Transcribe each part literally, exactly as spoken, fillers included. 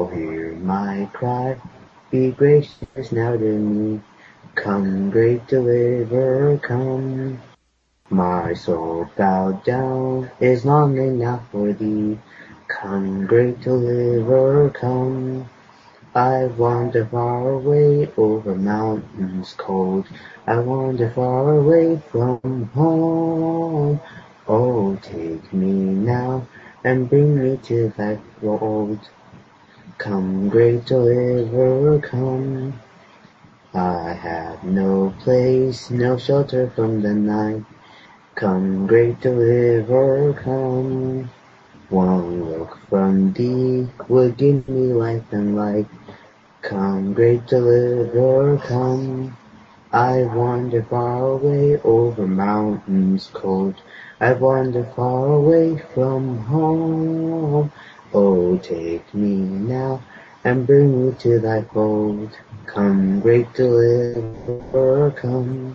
Oh, hear my cry, be gracious now to me. Come, great deliverer, come. My soul bowed down is longing now for thee. Come, great deliverer, come. I wander far away over mountains cold. I wander far away from home. Oh, take me now and bring me to thy fold. Come, great deliverer, come. I have no place, no shelter from the night. Come, great deliverer, come. One look from thee would give me life and light. Come, great deliverer, come. I wander far away over mountains cold. I wander far away from home. Oh, take me now and bring me to thy fold. Come, great deliverer, come.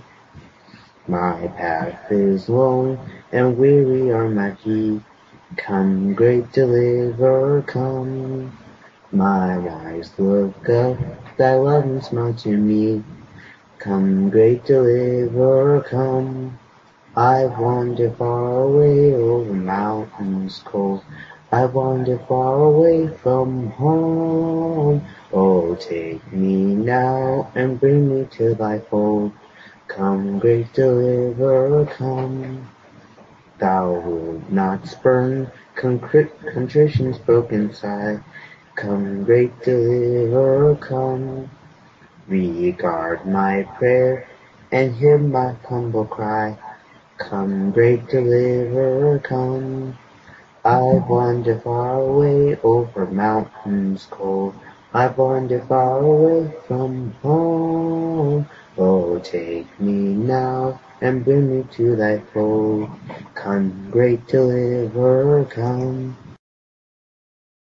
My path is long and weary are my feet. Come, great deliverer, come. My eyes look up, thy love and smile to me. Come, great deliverer, come. I wander far away over mountains cold. I wander far away from home. Oh, take me now and bring me to thy fold. Come, great deliverer, come. Thou wilt not spurn contrition's broken side. Come, great deliverer, come. Regard my prayer and hear my humble cry. Come, great deliverer, come. I wander far away over mountains cold. I wander far away from home. Oh, take me now and bring me to thy fold. Come, great deliverer, come.